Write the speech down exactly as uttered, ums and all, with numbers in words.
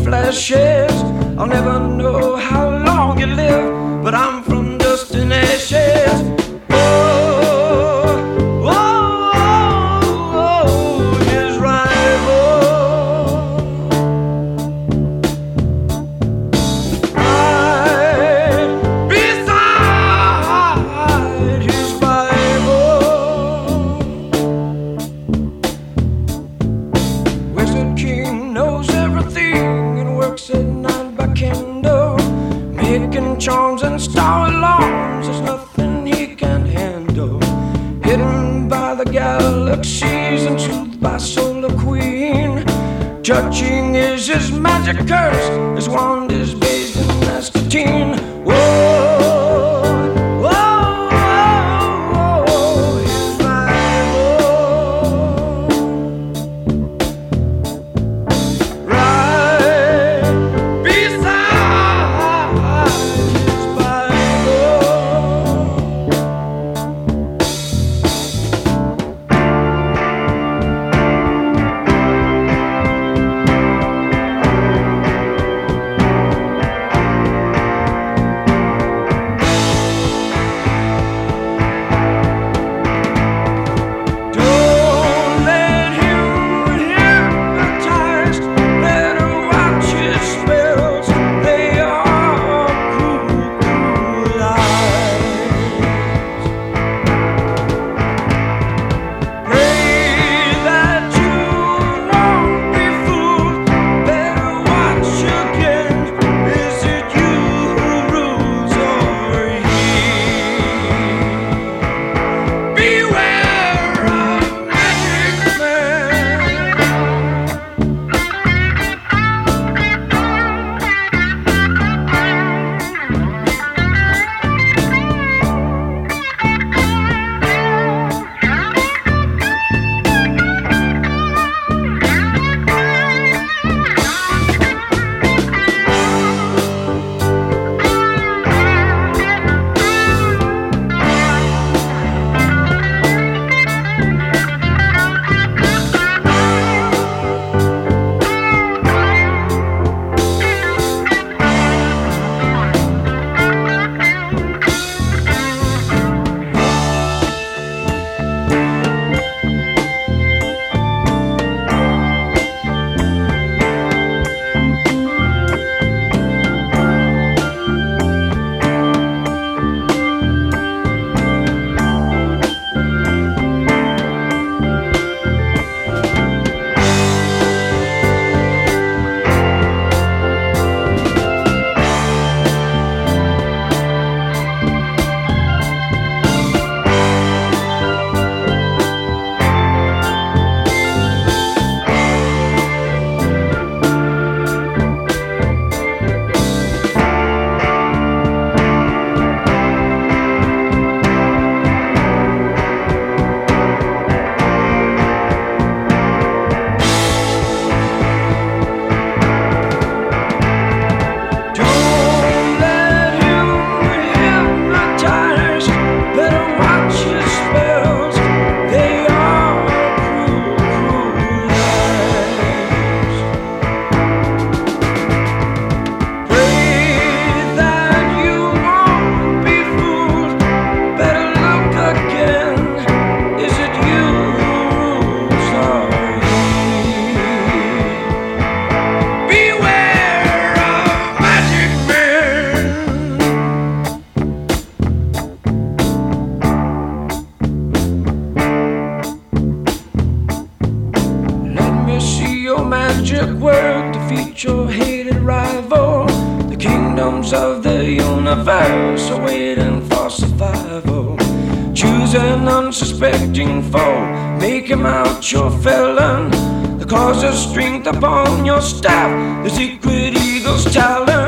flashes. I'll never know how long you live, but I'm from dust and ashes. Oh, oh, oh, oh, his rival. Right beside his Bible. Wizard King knows everything and works at night by candle, making charms and star alarms. There's nothing he can't handle. Hidden by the galaxies and soothed by Solar Queen. Judging is his magic curse. His wand is bathed in Nastatine. Whoa. Magic word, defeat your hated rival. The kingdoms of the universe are waiting for survival. Choose an unsuspecting foe, make him out your felon. The cause of strength upon your staff, the secret eagle's talent.